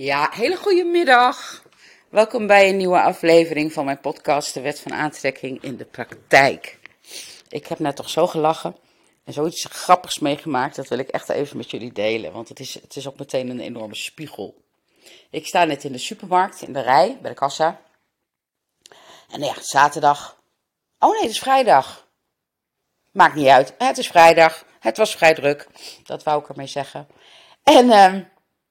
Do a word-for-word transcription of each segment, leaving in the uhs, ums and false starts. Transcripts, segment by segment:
Ja, hele goede middag. Welkom bij een nieuwe aflevering van mijn podcast, De Wet van Aantrekking in de Praktijk. Ik heb net toch zo gelachen en zoiets grappigs meegemaakt. Dat wil ik echt even met jullie delen, want het is, het is ook meteen een enorme spiegel. Ik sta net in de supermarkt, in de rij, bij de kassa. En ja, zaterdag. Oh nee, het is vrijdag. Maakt niet uit, het is vrijdag. Het was vrij druk, dat wou ik ermee zeggen. En uh,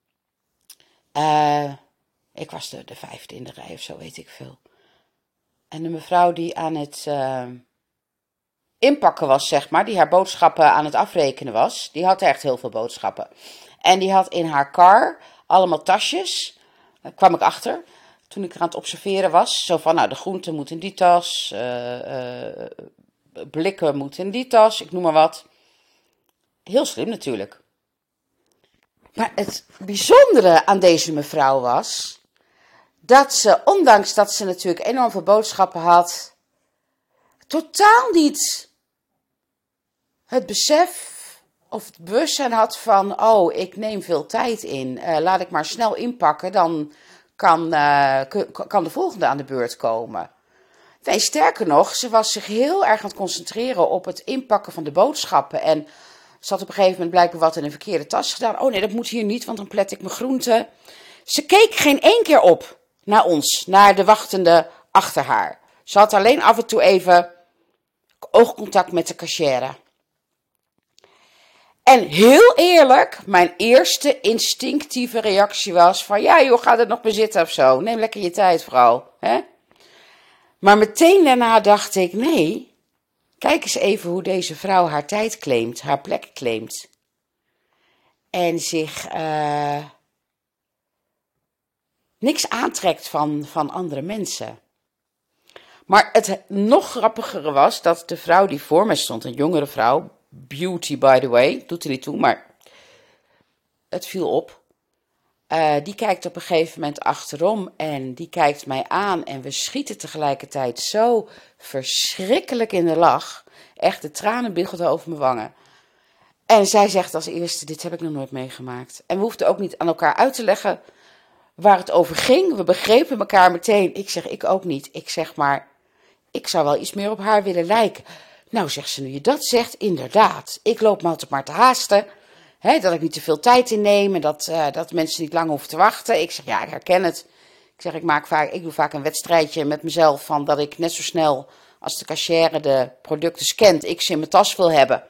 uh, ik was de, de vijfde in de rij of zo, weet ik veel. En de mevrouw die aan het uh, inpakken was, zeg maar, die haar boodschappen aan het afrekenen was, die had echt heel veel boodschappen. En die had in haar kar allemaal tasjes, daar kwam ik achter, toen ik er aan het observeren was. Zo van, nou, de groenten moeten in die tas, uh, uh, blikken moeten in die tas, ik noem maar wat. Heel slim natuurlijk. Maar het bijzondere aan deze mevrouw was dat ze, ondanks dat ze natuurlijk enorm veel boodschappen had, totaal niet het besef of het bewustzijn had van, oh, ik neem veel tijd in, uh, laat ik maar snel inpakken, dan kan, uh, kan de volgende aan de beurt komen. Nee, sterker nog, ze was zich heel erg aan het concentreren op het inpakken van de boodschappen en ze had op een gegeven moment blijkbaar wat in een verkeerde tas gedaan. Oh nee, dat moet hier niet, want dan plet ik mijn groenten. Ze keek geen één keer op naar ons, naar de wachtende achter haar. Ze had alleen af en toe even oogcontact met de cashier. En heel eerlijk, mijn eerste instinctieve reactie was van, ja joh, ga er nog bij zitten of zo. Neem lekker je tijd, vrouw. Hè? Maar meteen daarna dacht ik, nee, kijk eens even hoe deze vrouw haar tijd claimt, haar plek claimt. En zich uh, niks aantrekt van, van andere mensen. Maar het nog grappigere was dat de vrouw die voor mij stond, een jongere vrouw, beauty by the way, doet er niet toe, maar het viel op. Uh, die kijkt op een gegeven moment achterom en die kijkt mij aan en we schieten tegelijkertijd zo verschrikkelijk in de lach. Echt, de tranen biggelden over mijn wangen. En zij zegt als eerste, dit heb ik nog nooit meegemaakt. En we hoefden ook niet aan elkaar uit te leggen waar het over ging. We begrepen elkaar meteen. Ik zeg, ik ook niet. Ik zeg maar, ik zou wel iets meer op haar willen lijken. Nou, zegt ze, nu je dat zegt, inderdaad. Ik loop me altijd maar te haasten. Hè, dat ik niet te veel tijd inneem en dat, uh, dat mensen niet lang hoeven te wachten. Ik zeg, ja, ik herken het. Ik zeg, ik, maak vaak, ik doe vaak een wedstrijdje met mezelf van dat ik net zo snel als de cashier de producten scant, ik ze in mijn tas wil hebben.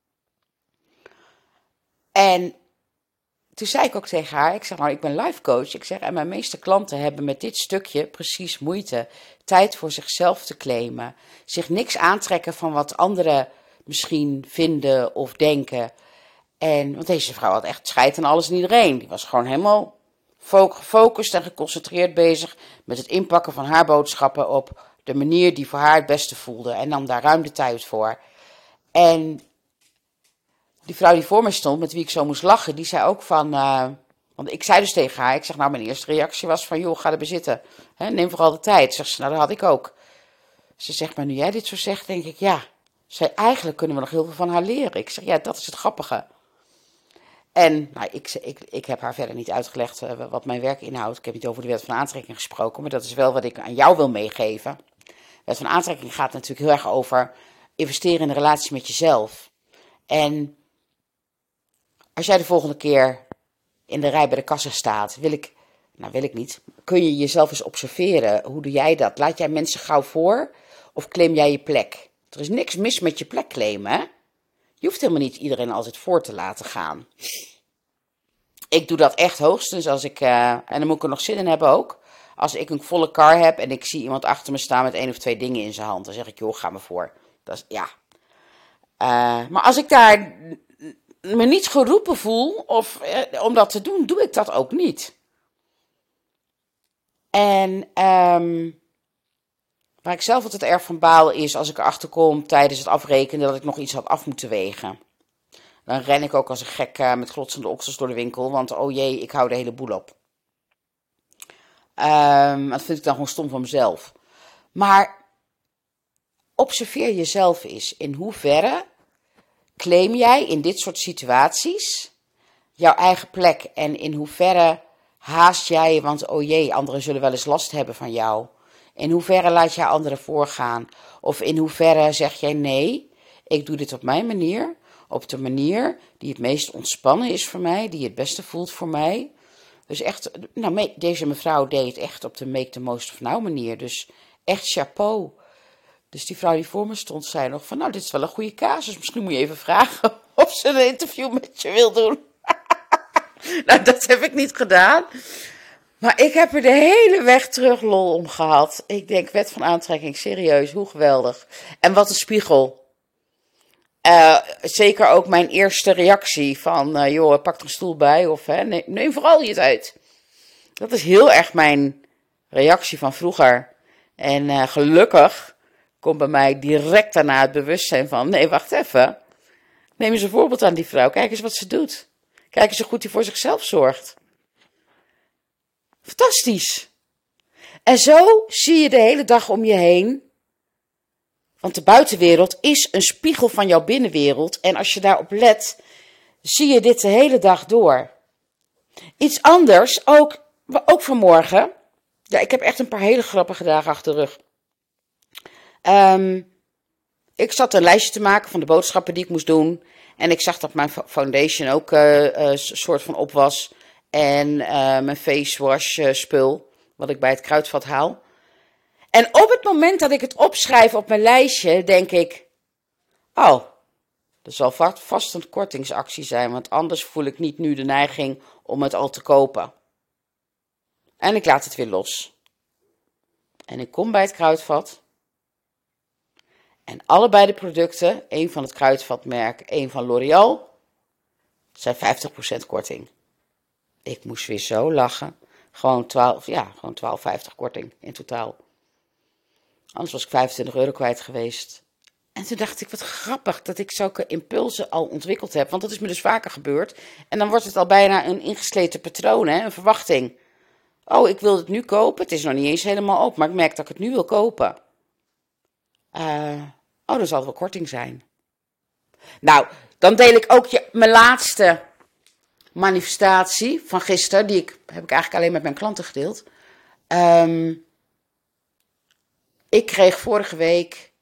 En toen zei ik ook tegen haar, ik zeg maar, ik ben life coach. Ik zeg, en mijn meeste klanten hebben met dit stukje precies moeite. Tijd voor zichzelf te claimen. Zich niks aantrekken van wat anderen misschien vinden of denken. En, want deze vrouw had echt scheid aan alles en iedereen. Die was gewoon helemaal gefocust en geconcentreerd bezig met het inpakken van haar boodschappen op de manier die voor haar het beste voelde. En nam daar ruim de tijd voor. En die vrouw die voor mij stond, met wie ik zo moest lachen, die zei ook van, uh, want ik zei dus tegen haar, ik zeg nou, mijn eerste reactie was van, joh, ga erbij zitten. He, neem vooral de tijd. Zegt ze, nou, dat had ik ook. Ze zegt, maar nu jij dit zo zegt, denk ik, ja. Zei, eigenlijk kunnen we nog heel veel van haar leren. Ik zeg, ja, dat is het grappige. En nou, ik, ik, ik heb haar verder niet uitgelegd uh, wat mijn werk inhoudt. Ik heb niet over de wet van aantrekking gesproken, maar dat is wel wat ik aan jou wil meegeven. De wet van aantrekking gaat natuurlijk heel erg over investeren in de relatie met jezelf. En als jij de volgende keer in de rij bij de kassa staat, wil ik, nou wil ik niet, kun je jezelf eens observeren. Hoe doe jij dat? Laat jij mensen gauw voor of claim jij je plek? Er is niks mis met je plek claimen, hè? Je hoeft helemaal niet iedereen altijd voor te laten gaan. Ik doe dat echt hoogstens als ik, uh, en dan moet ik er nog zin in hebben ook. Als ik een volle kar heb en ik zie iemand achter me staan met één of twee dingen in zijn hand. Dan zeg ik, joh, ga maar voor. Dat is, ja. Uh, maar als ik daar me niet geroepen voel of, eh, om dat te doen, doe ik dat ook niet. En um, waar ik zelf altijd erg van baal is als ik erachter kom tijdens het afrekenen dat ik nog iets had af moeten wegen. Dan ren ik ook als een gek uh, met glotsende oksels door de winkel, want oh jee, ik hou de hele boel op. Um, dat vind ik dan gewoon stom van mezelf. Maar observeer jezelf eens. In hoeverre claim jij in dit soort situaties jouw eigen plek? En in hoeverre haast jij je, want oh jee, anderen zullen wel eens last hebben van jou? In hoeverre laat jij anderen voorgaan? Of in hoeverre zeg jij nee, ik doe dit op mijn manier, op de manier die het meest ontspannen is voor mij, die het beste voelt voor mij. Dus echt, nou, deze mevrouw deed het echt op de make the most of now manier. Dus echt chapeau. Dus die vrouw die voor me stond, zei nog van, nou, dit is wel een goede casus. Misschien moet je even vragen of ze een interview met je wil doen. Nou, dat heb ik niet gedaan. Maar ik heb er de hele weg terug lol om gehad. Ik denk, wet van aantrekking, serieus, hoe geweldig. En wat een spiegel. Uh, zeker ook mijn eerste reactie van, uh, joh, pak er een stoel bij of hè, neem, neem vooral je tijd. Dat is heel erg mijn reactie van vroeger. En uh, gelukkig komt bij mij direct daarna het bewustzijn van, nee, wacht even. Neem eens een voorbeeld aan die vrouw, kijk eens wat ze doet. Kijk eens hoe goed hij voor zichzelf zorgt. Fantastisch. En zo zie je de hele dag om je heen. Want de buitenwereld is een spiegel van jouw binnenwereld. En als je daarop let, zie je dit de hele dag door. Iets anders, ook, ook vanmorgen. Ja, ik heb echt een paar hele grappige dagen achter de rug. Um, ik zat een lijstje te maken van de boodschappen die ik moest doen. En ik zag dat mijn foundation ook een uh, uh, soort van op was. En uh, mijn face wash uh, spul, wat ik bij het kruidvat haal. En op het moment dat ik het opschrijf op mijn lijstje, denk ik, oh, dat zal vast een kortingsactie zijn, want anders voel ik niet nu de neiging om het al te kopen. En ik laat het weer los. En ik kom bij het kruidvat. En allebei de producten, één van het kruidvatmerk, één van L'Oréal, zijn vijftig procent korting. Ik moest weer zo lachen. Gewoon twaalf, ja, gewoon twaalf vijftig korting in totaal. Anders was ik vijfentwintig euro kwijt geweest. En toen dacht ik, wat grappig dat ik zulke impulsen al ontwikkeld heb. Want dat is me dus vaker gebeurd. En dan wordt het al bijna een ingesleten patroon, hè, een verwachting. Oh, ik wil het nu kopen. Het is nog niet eens helemaal op, maar ik merk dat ik het nu wil kopen. Uh, oh, er zal wel korting zijn. Nou, dan deel ik ook je, mijn laatste manifestatie van gisteren. Die ik, heb ik eigenlijk alleen met mijn klanten gedeeld. Um, ik kreeg vorige week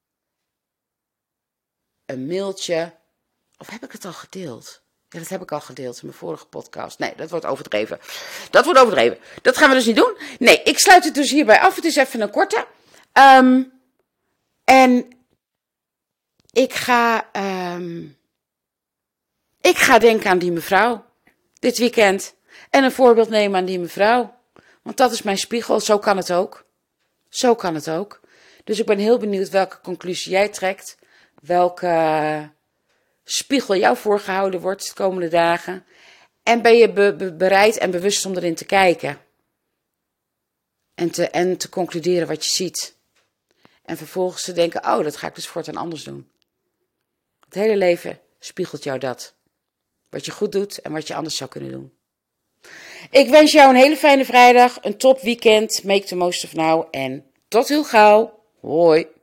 een mailtje. Of heb ik het al gedeeld? Ja, dat heb ik al gedeeld in mijn vorige podcast. Nee, dat wordt overdreven. Dat wordt overdreven. Dat gaan we dus niet doen. Nee, ik sluit het dus hierbij af. Het is even een korte. Um, en ik ga, um, ik ga denken aan die mevrouw dit weekend. En een voorbeeld nemen aan die mevrouw. Want dat is mijn spiegel. Zo kan het ook. Zo kan het ook. Dus ik ben heel benieuwd welke conclusie jij trekt. Welke spiegel jou voorgehouden wordt de komende dagen. En ben je be- be- bereid en bewust om erin te kijken. En te, en te concluderen wat je ziet. En vervolgens te denken, oh, dat ga ik dus voortaan anders doen. Het hele leven spiegelt jou dat. Wat je goed doet en wat je anders zou kunnen doen. Ik wens jou een hele fijne vrijdag, een top weekend. Make the most of now en tot heel gauw. Hoi.